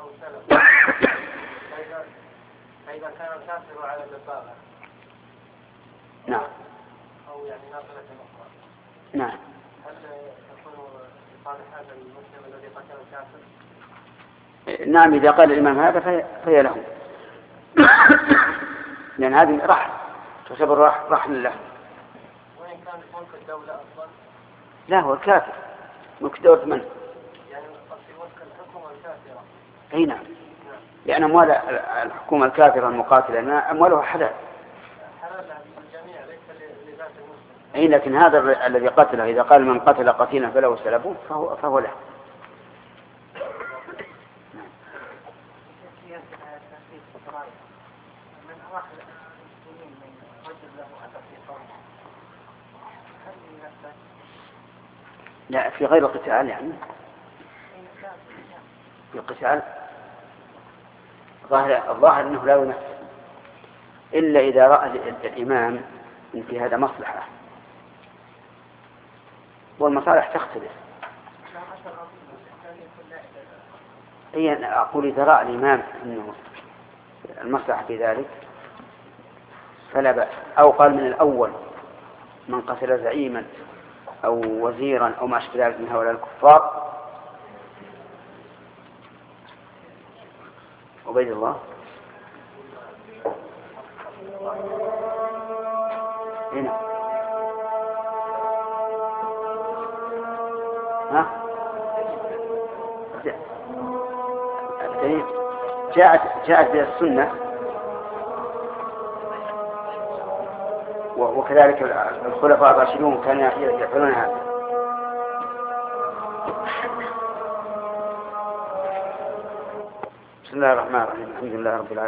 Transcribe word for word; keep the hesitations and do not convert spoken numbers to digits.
أو سلف فإذا فإذا كان الكافر على البابا نعم أو يعني ناقلة أخرى نعم هل يكون لصالح هذا المسلم الذي قتل الكافر؟ نعم إذا قال الإمام هذا فهي, فهي له لأن هذه رحل تعتبر رحل له. وإن كان ملك الدولة أفضل؟ لا هو الكافر ملك الدولة من؟ يعني قصدي ملك الحكومة الكافرة. أي نعم لأن أموال الحكومة الكافرة المقاتلة أموالها حلال حلال للجميع ليس لذات المسلم. أي لكن هذا الذي قتله إذا قال من قتل قتيلا فله سلبه فهو, فهو له. لا في غير القتال يعني في القتال ظاهر الظاهر أنه لا ينفذ إلا إذا رأى الإمام إن في هذا مصلحة والمصالح تختلف. أي أنا أقول إذا رأى الإمام أنه المصلحة في ذلك فلا بأس أو قال من الأول من قتل زعيما أو وزيرا أو ما أشبه ذلك من هؤلاء الكفار. عبيد الله هنا ها جاءت جاءت بها السنة وكذلك الخلفاء الراشدون كانوا يفعلون هذا. بسم الله الرحمن الرحيم الحمد لله رب العالمين.